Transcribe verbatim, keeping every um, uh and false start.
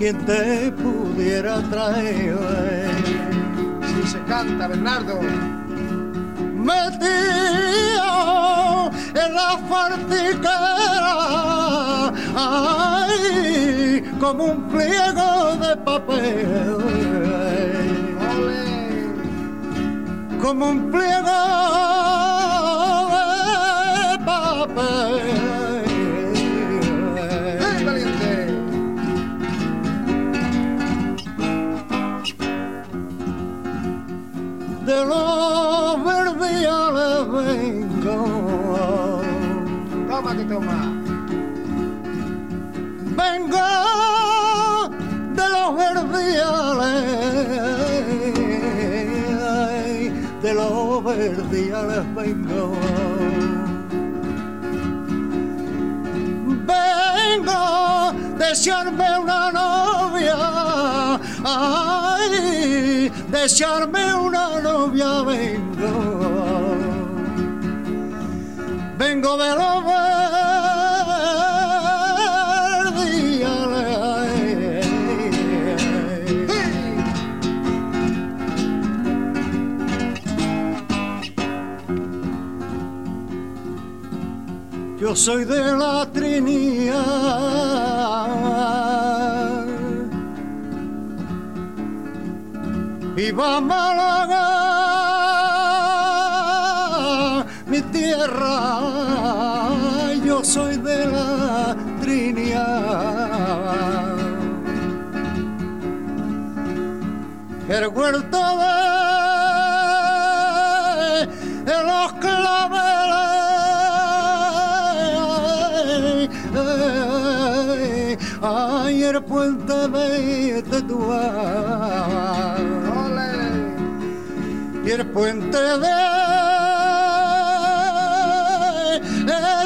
quien te pudiera traer. Si se canta, Bernardo. Metido en la fartiquera, ay, como un pliego de papel. Ole. Como un pliego de papel. ¡Hey, valiente! De los verdiales vengo. Toma que toma. Vengo de los verdiales, de los verdiales vengo. Vengo de desearme una novia, ay, desearme una novia vengo. Vengo de los verdiales. Yo soy de la Trinidad, viva Málaga, mi tierra. Yo soy de la Trinidad, el huerto de, de los claveles, ay, el puente de Tetuán, y el puente de